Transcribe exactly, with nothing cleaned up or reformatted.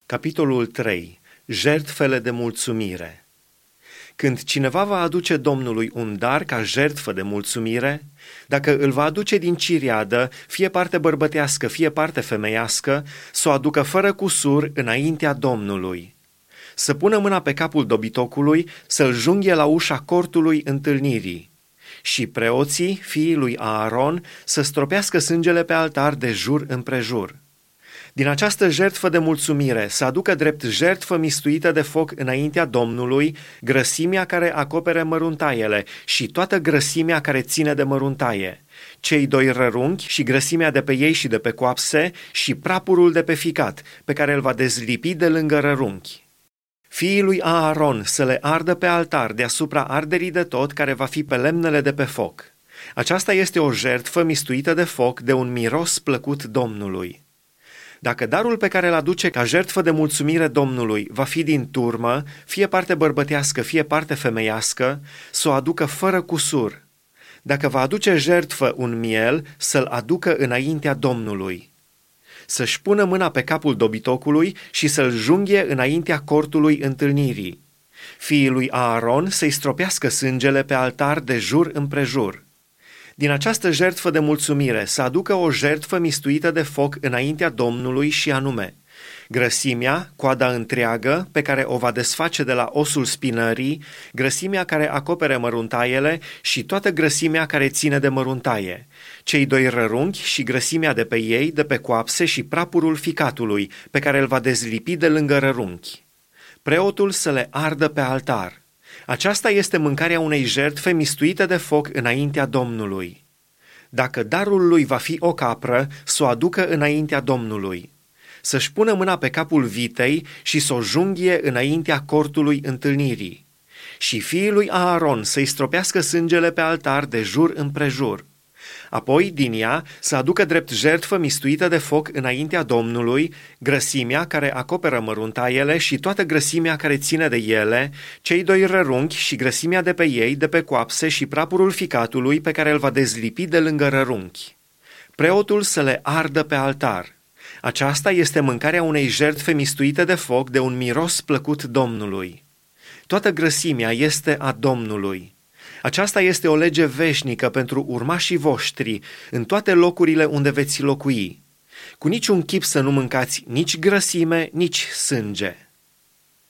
Capitolul trei. Jertfele de mulțumire. Când cineva va aduce Domnului un dar ca jertfă de mulțumire, dacă îl va aduce din ciriadă, fie parte bărbătească, fie parte femeiască, să o aducă fără cusur înaintea Domnului. Să pună mâna pe capul dobitocului, să-l junghie la ușa cortului întâlnirii. Și preoții, fiii lui Aaron, să stropească sângele pe altar de jur împrejur. Din această jertfă de mulțumire să aducă drept jertfă mistuită de foc înaintea Domnului grăsimea care acopere măruntaiele și toată grăsimea care ține de măruntaie, cei doi rărunchi și grăsimea de pe ei și de pe coapse și prapurul de pe ficat, pe care îl va dezlipi de lângă rărunchi. Fiii lui Aaron să le ardă pe altar deasupra arderii de tot care va fi pe lemnele de pe foc. Aceasta este o jertfă mistuită de foc de un miros plăcut Domnului. Dacă darul pe care îl aduce ca jertfă de mulțumire Domnului va fi din turmă, fie parte bărbătească, fie parte femeiască, să o aducă fără cusur. Dacă va aduce jertfă un miel, să-l aducă înaintea Domnului. Să-și pună mâna pe capul dobitocului și să-l junghie înaintea cortului întâlnirii. Fiii lui Aaron să-i stropească sângele pe altar de jur împrejur. Din această jertfă de mulțumire să aducă o jertfă mistuită de foc înaintea Domnului și anume grăsimea, coada întreagă, pe care o va desface de la osul spinării, grăsimea care acopere măruntaiele și toată grăsimea care ține de măruntaie, cei doi rărunchi și grăsimea de pe ei, de pe coapse și prapurul ficatului, pe care îl va dezlipi de lângă rărunchi. Preotul să le ardă pe altar. Aceasta este mâncarea unei jertfe mistuite de foc înaintea Domnului. Dacă darul lui va fi o capră, să o aducă înaintea Domnului. Să-și pună mâna pe capul vitei și să o junghie înaintea cortului întâlnirii. Și fiii lui Aaron să-i stropească sângele pe altar de jur împrejur. Apoi, din ea, să aducă drept jertfă mistuită de foc înaintea Domnului, grăsimea care acoperă măruntaiele și toată grăsimea care ține de ele, cei doi rărunchi și grăsimea de pe ei, de pe coapse și prapurul ficatului pe care îl va dezlipi de lângă rărunchi. Preotul să le ardă pe altar. Aceasta este mâncarea unei jertfe mistuite de foc de un miros plăcut Domnului. Toată grăsimea este a Domnului. Aceasta este o lege veșnică pentru urmașii voștri în toate locurile unde veți locui. Cu niciun chip să nu mâncați nici grăsime, nici sânge.